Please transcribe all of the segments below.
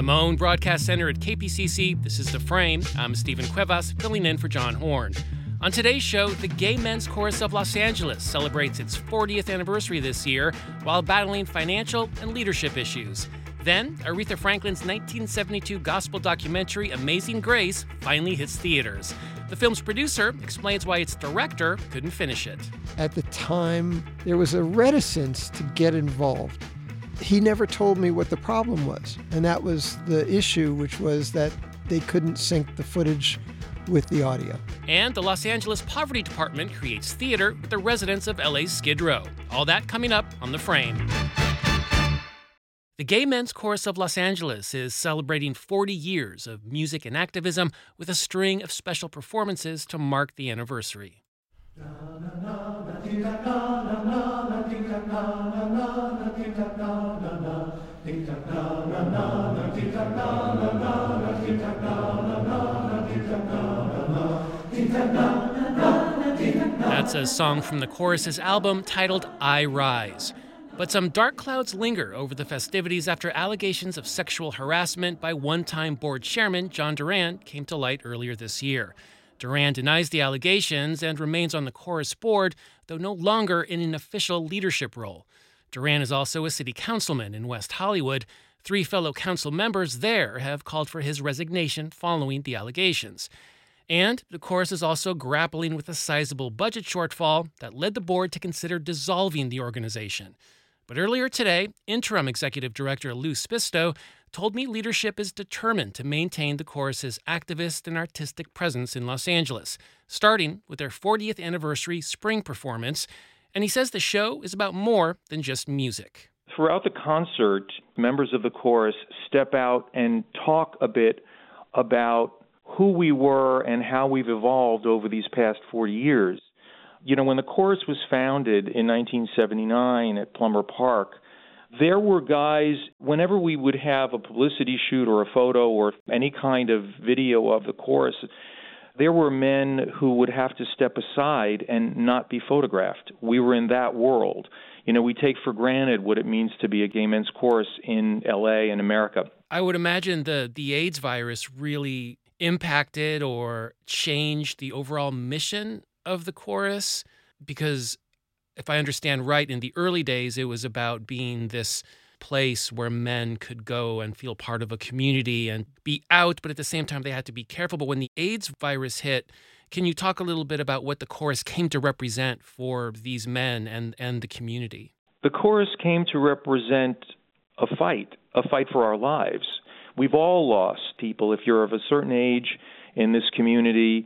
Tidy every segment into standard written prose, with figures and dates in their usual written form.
the Moan Broadcast Center at KPCC, this is The Frame. I'm Stephen Cuevas, filling in for John Horn. On today's show, the Gay Men's Chorus of Los Angeles celebrates its 40th anniversary this year while battling financial and leadership issues. Then, Aretha Franklin's 1972 gospel documentary, Amazing Grace, finally hits theaters. The film's producer explains why its director couldn't finish it. At the time, there was a reticence to get involved. He never told me what the problem was, and that was the issue, which was that they couldn't sync the footage with the audio. And the Los Angeles Poverty Department creates theater with the residents of LA's Skid Row. All that coming up on The Frame. The Gay Men's Chorus of Los Angeles is celebrating 40 years of music and activism with a string of special performances to mark the anniversary. That's a song from the chorus's album titled I Rise. But some dark clouds linger over the festivities after allegations of sexual harassment by one-time board chairman John Duran came to light earlier this year. Duran denies the allegations and remains on the chorus board, though no longer in an official leadership role. Duran is also a city councilman in West Hollywood. 3 fellow council members there have called for his resignation following the allegations. And the chorus is also grappling with a sizable budget shortfall that led the board to consider dissolving the organization. But earlier today, interim executive director Lou Spisto told me leadership is determined to maintain the chorus's activist and artistic presence in Los Angeles, starting with their 40th anniversary spring performance. And he says the show is about more than just music. Throughout the concert, members of the chorus step out and talk a bit about who we were and how we've evolved over these past 40 years. You know, when the chorus was founded in 1979 at Plumber Park, there were guys, whenever we would have a publicity shoot or a photo or any kind of video of the chorus, there were men who would have to step aside and not be photographed. We were in that world. You know, we take for granted what it means to be a gay men's chorus in L.A. and America. I would imagine the AIDS virus really impacted or changed the overall mission of the chorus, because if I understand right, in the early days, it was about being this place where men could go and feel part of a community and be out, but at the same time, they had to be careful. But when the AIDS virus hit, can you talk a little bit about what the chorus came to represent for these men and the community? The chorus came to represent a fight for our lives. We've all lost people. If you're of a certain age in this community,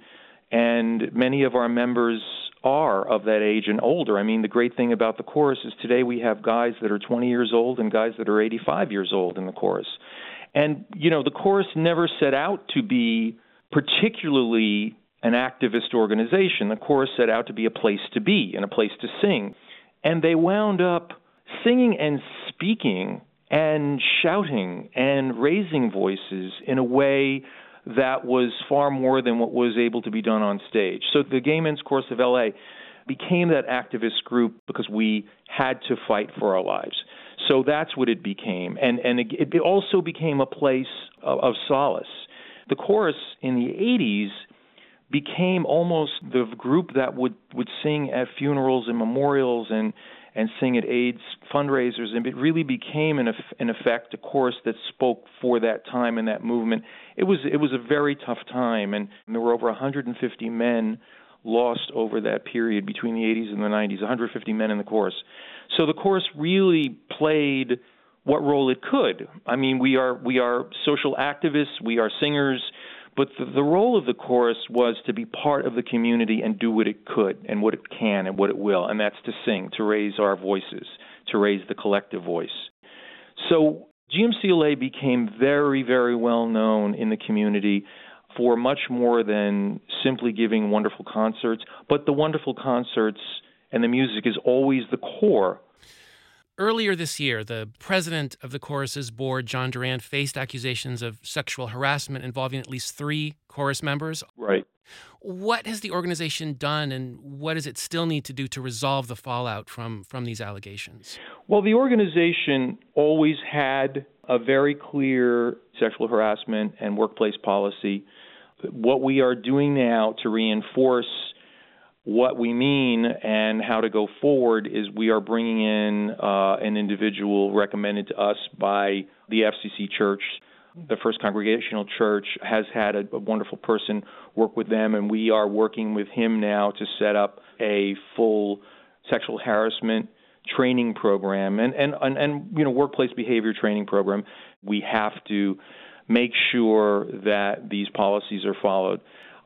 and many of our members are of that age and older. I mean, the great thing about the chorus is today we have guys that are 20 years old and guys that are 85 years old in the chorus. And, you know, the chorus never set out to be particularly an activist organization. The chorus set out to be a place to be and a place to sing. And they wound up singing and speaking and shouting and raising voices in a way that was far more than what was able to be done on stage. So the Gay Men's Chorus of L.A. became that activist group because we had to fight for our lives. So that's what it became. And it also became a place of solace. The chorus in the 80s became almost the group that would sing at funerals and memorials and sing at AIDS fundraisers, and it really became, in effect, a chorus that spoke for that time and that movement. It was a very tough time, and there were over 150 men lost over that period between the 80s and the 90s, 150 men in the chorus. So the chorus really played what role it could. I mean, we are social activists, we are singers, but the role of the chorus was to be part of the community and do what it could and what it can and what it will, and that's to sing, to raise our voices, to raise the collective voice. So GMCLA became very, very well known in the community for much more than simply giving wonderful concerts, but the wonderful concerts and the music is always the core. Earlier this year, the president of the chorus's board, John Duran, faced accusations of sexual harassment involving at least 3 chorus members. Right. What has the organization done, and what does it still need to do to resolve the fallout from these allegations? Well, the organization always had a very clear sexual harassment and workplace policy. What we are doing now to reinforce what we mean and how to go forward is we are bringing in an individual recommended to us by the FCC Church. The First Congregational Church has had a wonderful person work with them, and we are working with him now to set up a full sexual harassment training program and workplace behavior training program. We have to make sure that these policies are followed.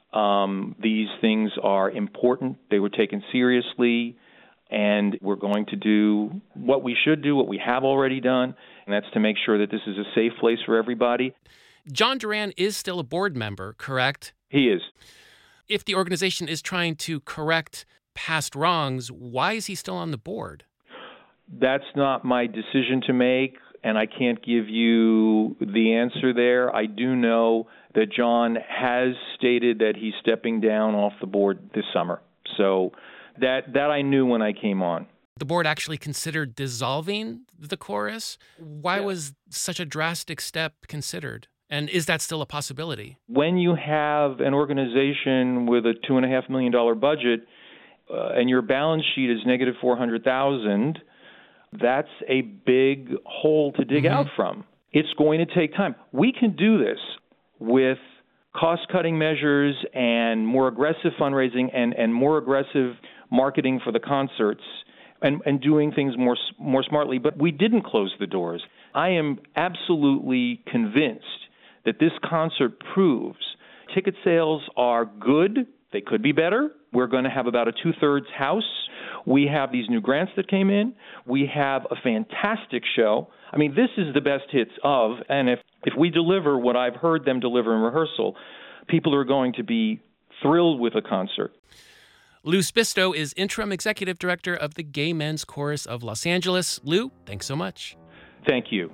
These things are important. They were taken seriously, and we're going to do what we should do, what we have already done, and that's to make sure that this is a safe place for everybody. John Duran is still a board member, correct? He is. If the organization is trying to correct past wrongs, why is he still on the board? That's not my decision to make, and I can't give you the answer there. I do know that John has stated that he's stepping down off the board this summer. So that I knew when I came on. The board actually considered dissolving the chorus. Why was such a drastic step considered? And is that still a possibility? When you have an organization with a $2.5 million budget and your balance sheet is negative $400,000, that's a big hole to dig out from. It's going to take time. We can do this with cost-cutting measures and more aggressive fundraising and more aggressive marketing for the concerts and doing things more smartly. But we didn't close the doors. I am absolutely convinced that this concert proves ticket sales are good. They could be better. We're going to have about a 2/3 house. We have these new grants that came in. We have a fantastic show. I mean, this is the best hits of, and if we deliver what I've heard them deliver in rehearsal, people are going to be thrilled with the concert. Lou Spisto is interim executive director of the Gay Men's Chorus of Los Angeles. Lou, thanks so much. Thank you.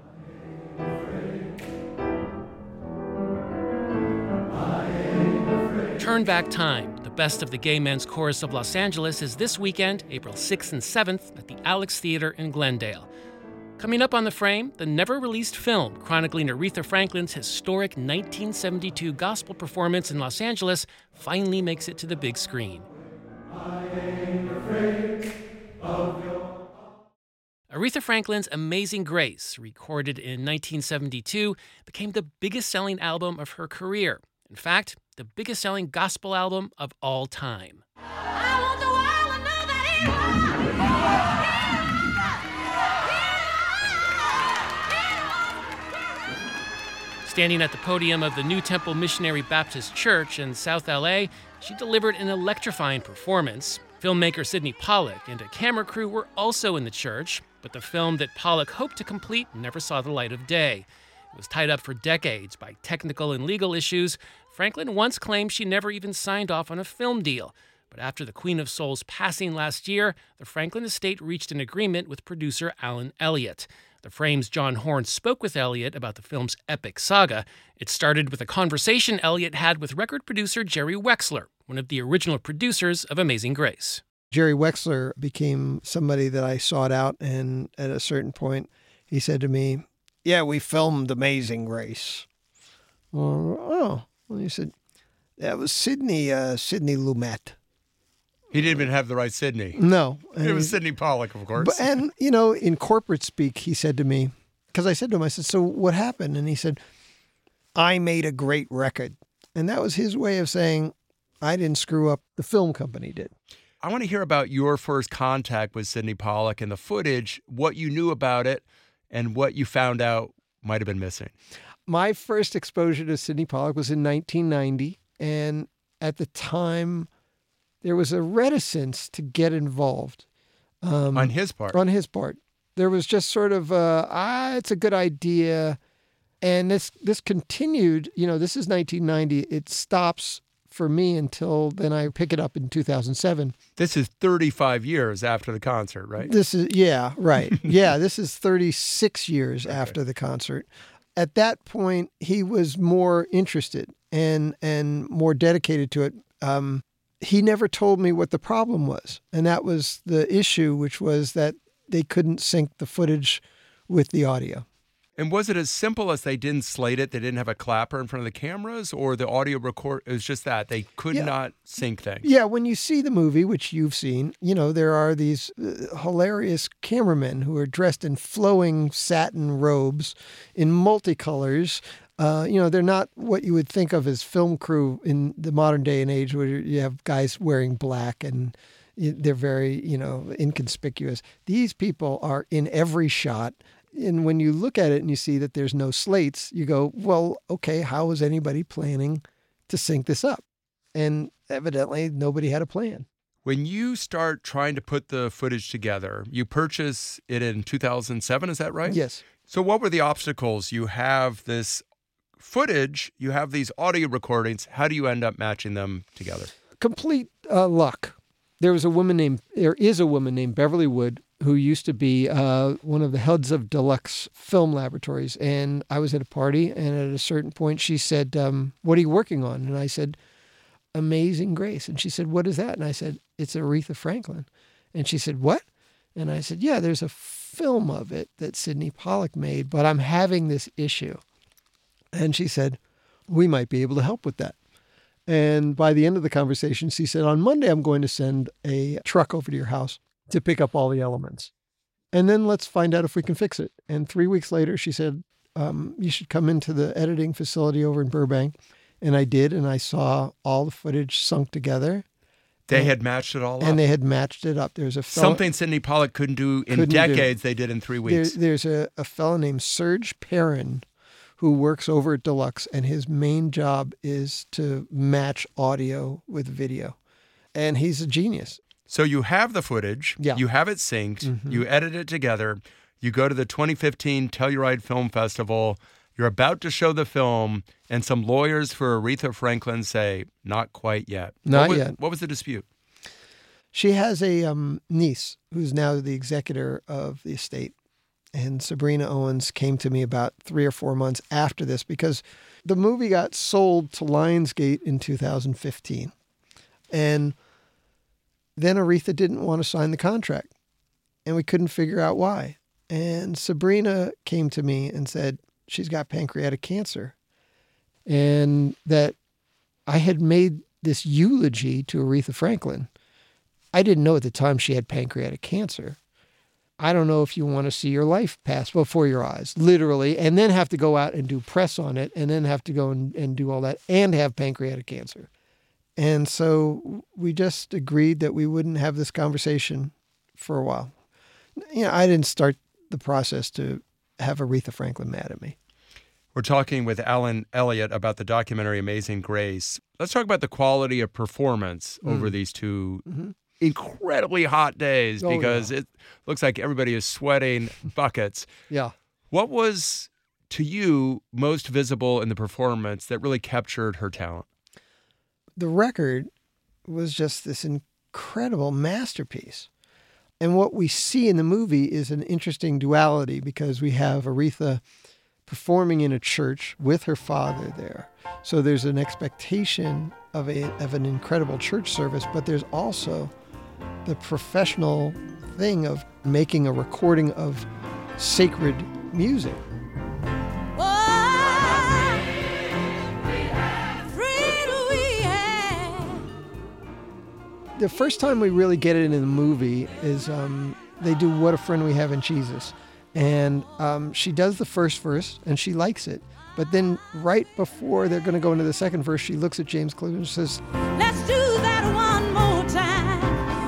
Turn Back Time, the best of the Gay Men's Chorus of Los Angeles, is this weekend, April 6th and 7th, at the Alex Theater in Glendale. Coming up on The Frame, the never-released film chronicling Aretha Franklin's historic 1972 gospel performance in Los Angeles finally makes it to the big screen. Aretha Franklin's Amazing Grace, recorded in 1972, became the biggest-selling album of her career. In fact, the biggest-selling gospel album of all time. I want the world to know that Standing at the podium of the New Temple Missionary Baptist Church in South LA, she delivered an electrifying performance. Filmmaker Sidney Pollack and a camera crew were also in the church, but the film that Pollack hoped to complete never saw the light of day. It was tied up for decades by technical and legal issues. Franklin once claimed she never even signed off on a film deal. But after the Queen of Soul's passing last year, the Franklin estate reached an agreement with producer Alan Elliott. The Frame's John Horn spoke with Elliott about the film's epic saga. It started with a conversation Elliott had with record producer Jerry Wexler, one of the original producers of Amazing Grace. Jerry Wexler became somebody that I sought out, and at a certain point, he said to me, "Yeah, we filmed Amazing Grace." Well, he said, "That was Sidney Lumet." He didn't even have the right Sidney. No. It was Sidney Pollack, of course. And, in corporate speak, he said to me, because I said to him, I said, "So what happened?" And he said, "I made a great record." And that was his way of saying, I didn't screw up, the film company did. I want to hear about your first contact with Sidney Pollack and the footage, what you knew about it, and what you found out might have been missing. My first exposure to Sidney Pollack was in 1990, and at the time, there was a reticence to get involved. On his part? On his part. There was just sort of, it's a good idea, and this continued, this is 1990, it stops for me until then I pick it up in 2007. This is 35 years after the concert, right? This is 36 years after the concert. At that point, he was more interested, and more dedicated to it. He never told me what the problem was. And that was the issue, which was that they couldn't sync the footage with the audio. And was it as simple as they didn't slate it, they didn't have a clapper in front of the cameras, or the audio record, it was just that they could not sync things? Yeah, when you see the movie, which you've seen, there are these hilarious cameramen who are dressed in flowing satin robes in multicolors. They're not what you would think of as film crew in the modern day and age, where you have guys wearing black and they're very, inconspicuous. These people are in every shot. And when you look at it and you see that there's no slates, you go, well, okay, how is anybody planning to sync this up? And evidently nobody had a plan. When you start trying to put the footage together, you purchase it in 2007, is that right? Yes. So what were the obstacles? You have this footage, you have these audio recordings. How do you end up matching them together? Complete luck. There is a woman named Beverly Wood, who used to be one of the heads of Deluxe Film Laboratories. And I was at a party, and at a certain point she said, what are you working on? And I said, Amazing Grace. And she said, what is that? And I said, it's Aretha Franklin. And she said, what? And I said, yeah, there's a film of it that Sydney Pollack made, but I'm having this issue. And she said, we might be able to help with that. And by the end of the conversation, she said, on Monday, I'm going to send a truck over to your house to pick up all the elements. And then let's find out if we can fix it. And 3 weeks later, she said, you should come into the editing facility over in Burbank. And I did, and I saw all the footage sunk together. They had matched it all up. And they had matched it up. There's a something Sydney Pollack couldn't do in decades, they did in 3 weeks. There's a fellow named Serge Perrin who works over at Deluxe, and his main job is to match audio with video. And he's a genius. So you have the footage, you have it synced, you edit it together, you go to the 2015 Telluride Film Festival, you're about to show the film, and some lawyers for Aretha Franklin say, not quite yet. Not yet. What was the dispute? She has a niece who's now the executor of the estate. And Sabrina Owens came to me about 3 or 4 months after this because the movie got sold to Lionsgate in 2015. And then Aretha didn't want to sign the contract. And we couldn't figure out why. And Sabrina came to me and said she's got pancreatic cancer. And that I had made this eulogy to Aretha Franklin. I didn't know at the time she had pancreatic cancer. I don't know if you want to see your life pass before your eyes, literally, and then have to go out and do press on it, and then have to go and do all that, and have pancreatic cancer. And so we just agreed that we wouldn't have this conversation for a while. I didn't start the process to have Aretha Franklin mad at me. We're talking with Alan Elliott about the documentary Amazing Grace. Let's talk about the quality of performance over these two incredibly hot days because it looks like everybody is sweating buckets. Yeah. What was, to you, most visible in the performance that really captured her talent? The record was just this incredible masterpiece. And what we see in the movie is an interesting duality because we have Aretha performing in a church with her father there. So there's an expectation of an incredible church service, but there's also the professional thing of making a recording of sacred music. The first time we really get it in the movie is they do What a Friend We Have in Jesus. And she does the first verse, and she likes it. But then right before they're going to go into the second verse, she looks at James Cleveland and says, let's do that one more time.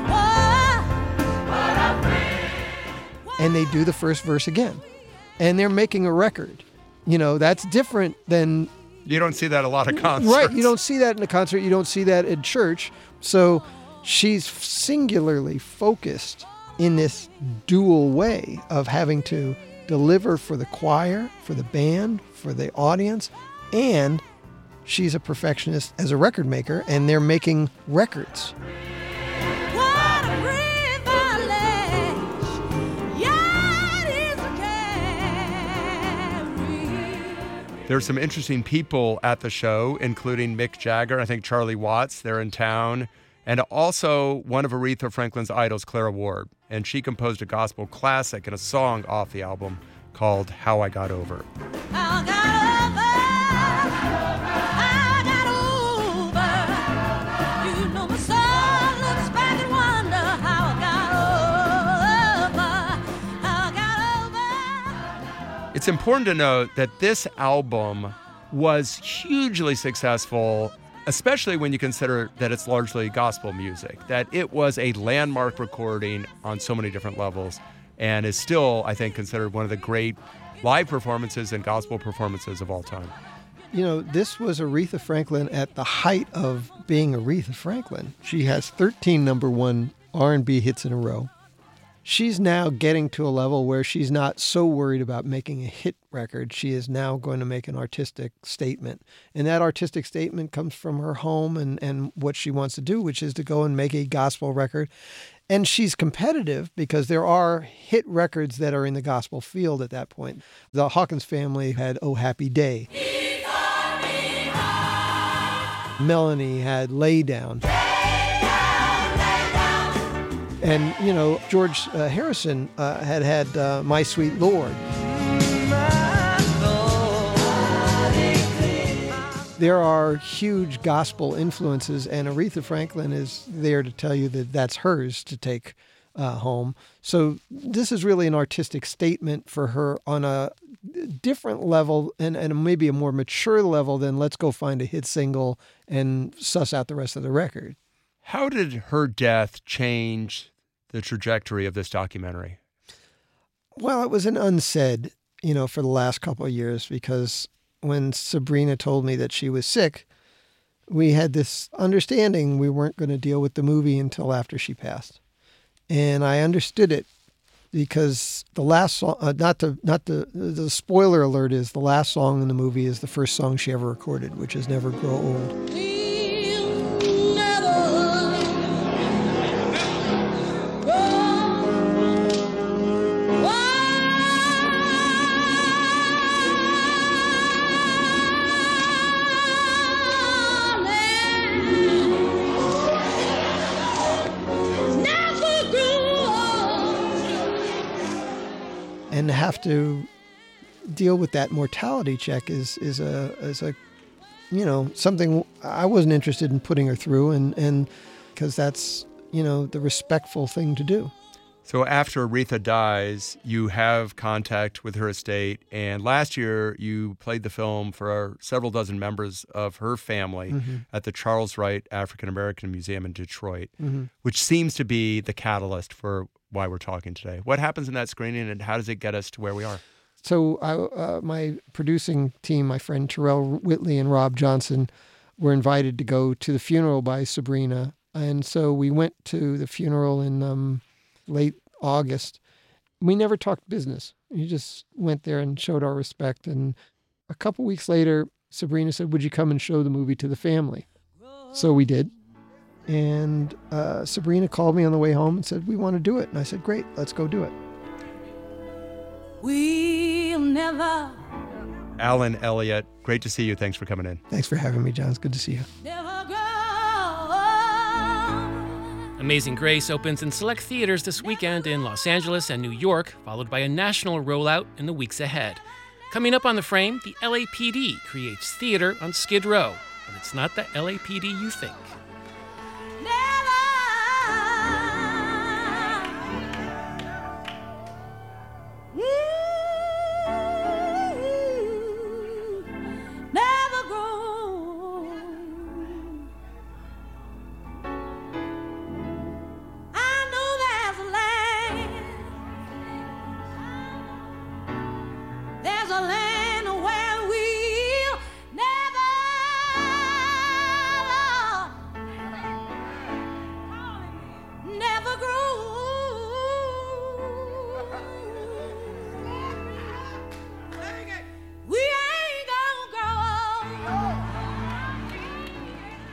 Oh, and they do the first verse again. And they're making a record. That's different than... You don't see that a lot of concerts. Right, you don't see that in a concert. You don't see that in church. So she's singularly focused in this dual way of having to deliver for the choir, for the band, for the audience, and she's a perfectionist as a record maker, and they're making records. There's some interesting people at the show, including Mick Jagger, I think Charlie Watts, they're in town, and also one of Aretha Franklin's idols, Clara Ward. And she composed a gospel classic and a song off the album called How I Got Over. How I got over, how I got over. You know my soul looks back and wonder how I got over. It's important to note that this album was hugely successful, especially when you consider that it's largely gospel music, that it was a landmark recording on so many different levels and is still, I think, considered one of the great live performances and gospel performances of all time. You know, this was Aretha Franklin at the height of being Aretha Franklin. She has 13 number one R&B hits in a row. She's now getting to a level where she's not so worried about making a hit record. She is now going to make an artistic statement. And that artistic statement comes from her home and what she wants to do, which is to go and make a gospel record. And she's competitive because there are hit records that are in the gospel field at that point. The Hawkins family had Oh Happy Day. Melanie had Lay Down. And, you know, George Harrison had My Sweet Lord. There are huge gospel influences, and Aretha Franklin is there to tell you that that's hers to take home. So this is really an artistic statement for her on a different level and maybe a more mature level than let's go find a hit single and suss out the rest of the record. How did her death change the trajectory of this documentary? Well, it was an unsaid, you know, for the last couple of years, because when Sabrina told me that she was sick, we had this understanding we weren't going to deal with the movie until after she passed. And I understood it because the last song, the spoiler alert is the last song in the movie is the first song she ever recorded, which is Never Grow Old. And to have to deal with that mortality check is a you know, something I wasn't interested in putting her through, and because that's, you know, the respectful thing to do. So after Aretha dies, you have contact with her estate, and last year you played the film for several dozen members of her family at the Charles Wright African American Museum in Detroit, which seems to be the catalyst for why we're talking today. What happens in that screening, and how does it get us to where we are? So my producing team, my friend Terrell Whitley and Rob Johnson, were invited to go to the funeral by Sabrina. And so we went to the funeral in late August. We never talked business. We just went there and showed our respect. And a couple weeks later, Sabrina said, "Would you come and show the movie to the family?" So we did. And Sabrina called me on the way home and said, "We want to do it." And I said, "Great, let's go do it." We'll never. Alan Elliott, great to see you. Thanks for coming in. Thanks for having me, John. It's good to see you. Never grow. Amazing Grace opens in select theaters this weekend in Los Angeles and New York, followed by a national rollout in the weeks ahead. Coming up on The Frame, the LAPD creates theater on Skid Row, but it's not the LAPD you think.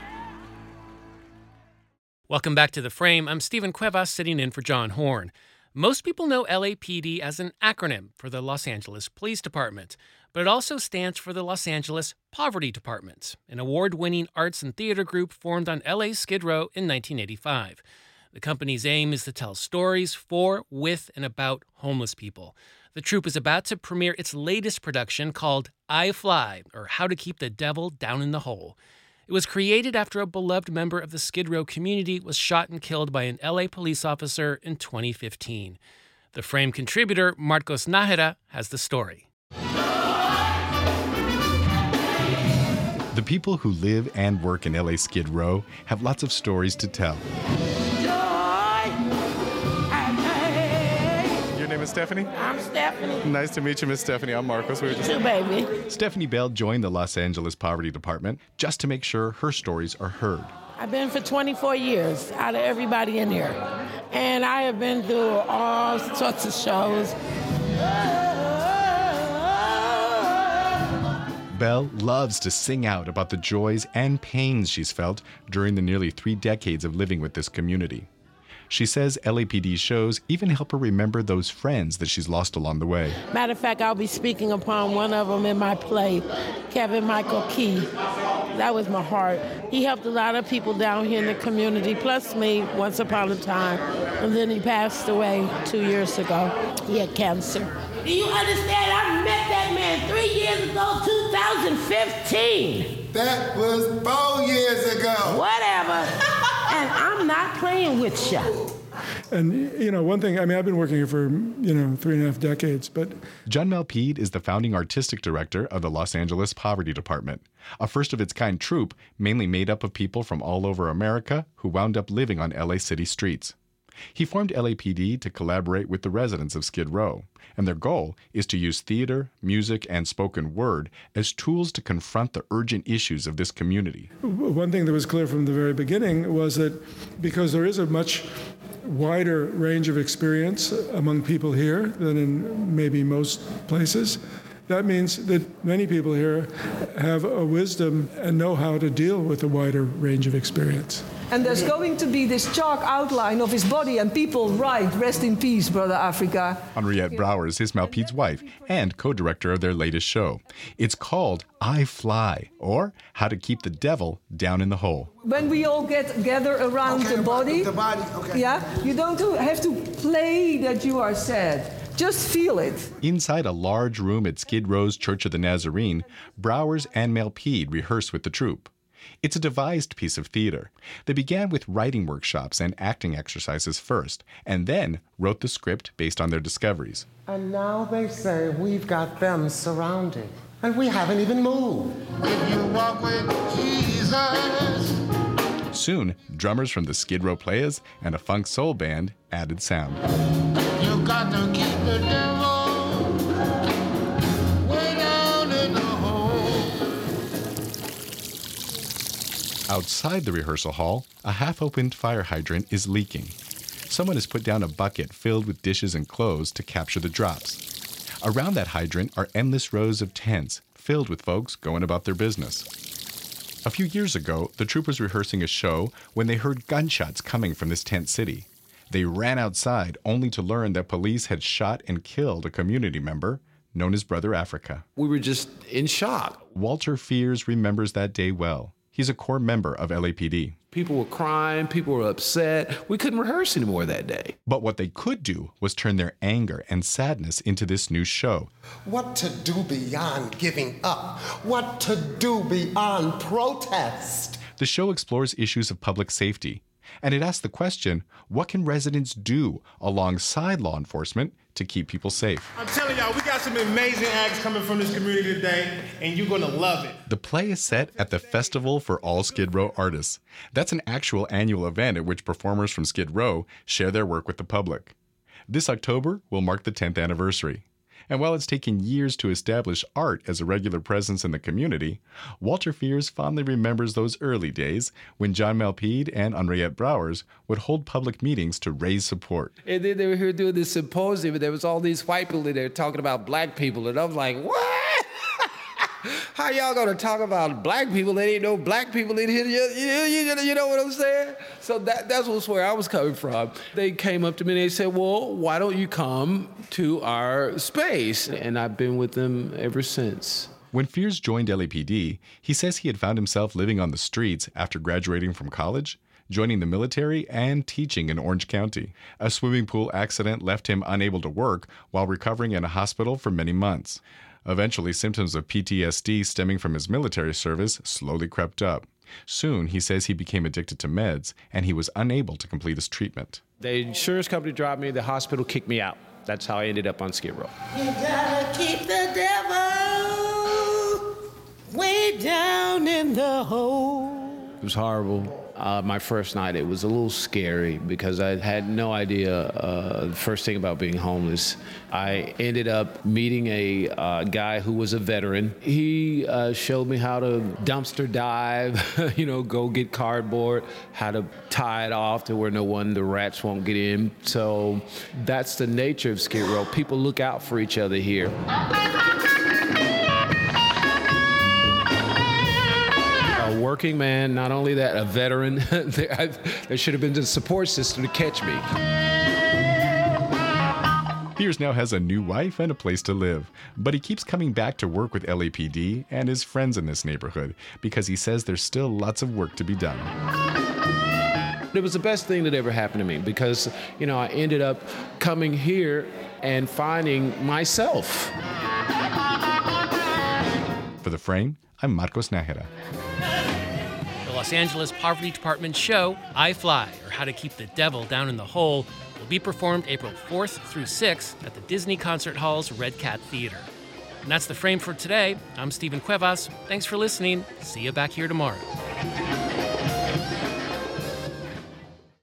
Welcome back to The Frame. I'm Stephen Cuevas, sitting in for John Horn. Most people know LAPD as an acronym for the Los Angeles Police Department, but it also stands for the Los Angeles Poverty Department, an award-winning arts and theater group formed on LA's Skid Row in 1985. The company's aim is to tell stories for, with, and about homeless people. The troupe is about to premiere its latest production called I Fly, or How to Keep the Devil Down in the Hole. It was created after a beloved member of the Skid Row community was shot and killed by an LA police officer in 2015. The Frame contributor, Marcos Nájera, has the story. The people who live and work in LA Skid Row have lots of stories to tell. Your name is Stephanie? I'm Stephanie. Nice to meet you, Miss Stephanie. I'm Marcos. We were just... Too, baby. Stephanie Bell joined the Los Angeles Poverty Department just to make sure her stories are heard. I've been for 24 years out of everybody in here. And I have been through all sorts of shows. Bell loves to sing out about the joys and pains she's felt during the nearly 3 decades of living with this community. She says LAPD shows even help her remember those friends that she's lost along the way. Matter of fact, I'll be speaking upon one of them in my play, Kevin Michael Key. That was my heart. He helped a lot of people down here in the community, plus me, once upon a time. And then he passed away 2 years ago. He had cancer. Do you understand? I met that man 3 years ago, 2015. That was 4 years ago. Whatever. And I'm not playing with you. And, one thing, I've been working here for, 3.5 decades, but... John Malpede is the founding artistic director of the Los Angeles Poverty Department, a first-of-its-kind troupe mainly made up of people from all over America who wound up living on LA city streets. He formed LAPD to collaborate with the residents of Skid Row, and their goal is to use theater, music, and spoken word as tools to confront the urgent issues of this community. One thing that was clear from the very beginning was that because there is a much wider range of experience among people here than in maybe most places, that means that many people here have a wisdom and know how to deal with a wider range of experience. And there's going to be this chalk outline of his body, and people write, "Rest in peace, Brother Africa." Henriette Browers is Malpede's wife and co-director of their latest show. It's called I Fly, or How to Keep the Devil Down in the Hole. When we all gather around the body, you don't have to play that you are sad. Just feel it. Inside a large room at Skid Row's Church of the Nazarene, Browers and Malpede rehearse with the troupe. It's a devised piece of theater. They began with writing workshops and acting exercises first, and then wrote the script based on their discoveries. And now they say we've got them surrounded, and we haven't even moved. If you walk with Jesus. Soon, drummers from the Skid Row Players and a funk soul band added sound. You got to keep the devil way down in the hole. Outside the rehearsal hall, a half-opened fire hydrant is leaking. Someone has put down a bucket filled with dishes and clothes to capture the drops. Around that hydrant are endless rows of tents filled with folks going about their business. A few years ago, the troupe was rehearsing a show when they heard gunshots coming from this tent city. They ran outside only to learn that police had shot and killed a community member known as Brother Africa. We were just in shock. Walter Fears remembers that day well. He's a core member of LAPD. People were crying, people were upset. We couldn't rehearse anymore that day. But what they could do was turn their anger and sadness into this new show. What to do beyond giving up? What to do beyond protest? The show explores issues of public safety, and it asks the question, what can residents do alongside law enforcement to keep people safe? I'm telling y'all, we got some amazing acts coming from this community today, and you're gonna love it. The play is set at the Festival for All Skid Row Artists. That's an actual annual event at which performers from Skid Row share their work with the public. This October will mark the 10th anniversary. And while it's taken years to establish art as a regular presence in the community, Walter Fears fondly remembers those early days when John Malpede and Henriette Browers would hold public meetings to raise support. And then they were here doing this symposium, and there was all these white people in there talking about black people, and I'm like, what? How y'all gonna talk about black people? There ain't no black people in here. You know what I'm saying? So that's where I was coming from. They came up to me and they said, well, why don't you come to our space? And I've been with them ever since. When Fears joined LAPD, he says he had found himself living on the streets after graduating from college, joining the military, and teaching in Orange County. A swimming pool accident left him unable to work while recovering in a hospital for many months. Eventually, symptoms of PTSD stemming from his military service slowly crept up. Soon, he says he became addicted to meds, and he was unable to complete his treatment. The insurance company dropped me. The hospital kicked me out. That's how I ended up on Skid Row. You gotta keep the devil way down in the hole. It was horrible. My first night, it was a little scary because I had no idea the first thing about being homeless. I ended up meeting a guy who was a veteran. He showed me how to dumpster dive, go get cardboard, how to tie it off to where the rats won't get in. So that's the nature of Skid Row. People look out for each other here. Working man, not only that, a veteran. There should have been a support system to catch me. Fears now has a new wife and a place to live, but he keeps coming back to work with LAPD and his friends in this neighborhood because he says there's still lots of work to be done. It was the best thing that ever happened to me because, I ended up coming here and finding myself. For The Frame, I'm Marcos Nájera. The Los Angeles Poverty Department show, I Fly, or How to Keep the Devil Down in the Hole, will be performed April 4th through 6th at the Disney Concert Hall's Red Cat Theater. And that's The Frame for today. I'm Stephen Cuevas. Thanks for listening. See you back here tomorrow.